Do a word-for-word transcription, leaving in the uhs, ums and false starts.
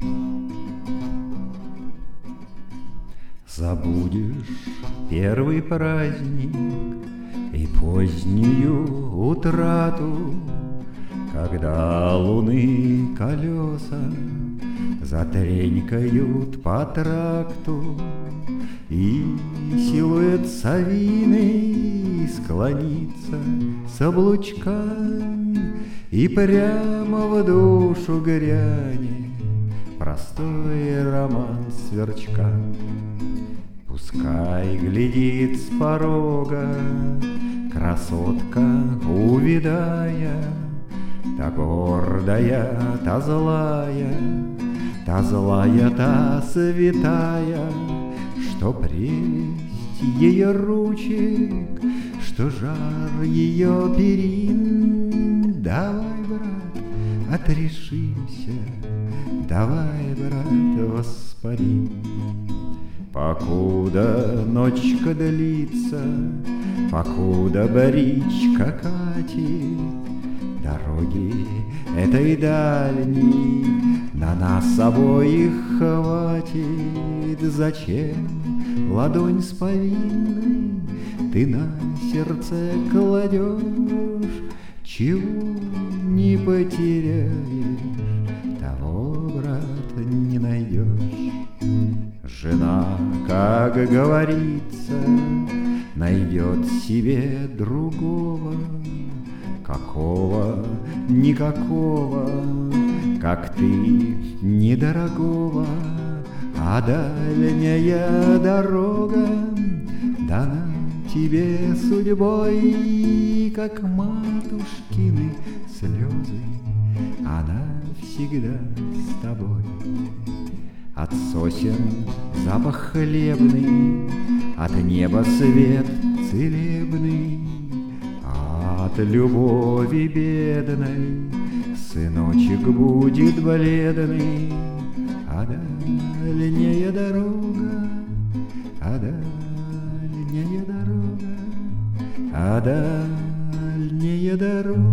Забудешь первый праздник и позднюю утрату, когда луны колеса затренькают по тракту, и силуэт совиный склонится с облучка, и прямо в душу грянет простой роман сверчка. Пускай глядит с порога красотка, увидая, та гордая, та злая, та злая, та святая, что прелесть ее ручек, что жар ее перин. Давай, брат, отрешимся, давай, брат, воспарим. Покуда ночка длится, покуда бричка катит, дороги этой дальней на нас обоих хватит. Зачем ладонь с повинной ты на сердце кладешь? Чего не потеряешь, того, брат, не найдешь. Жена, как говорится, найдет себе другого, какого, никакого, как ты, недорогого. А дальняя дорога дана тебе судьбой, как матушкины слезы, она всегда с тобой. От сосен запах хлебный, от неба свет целебный, а от любови бедной сыночек будет бледный. А дальняя дорога, а дальняя дорога, а дальняя дорога.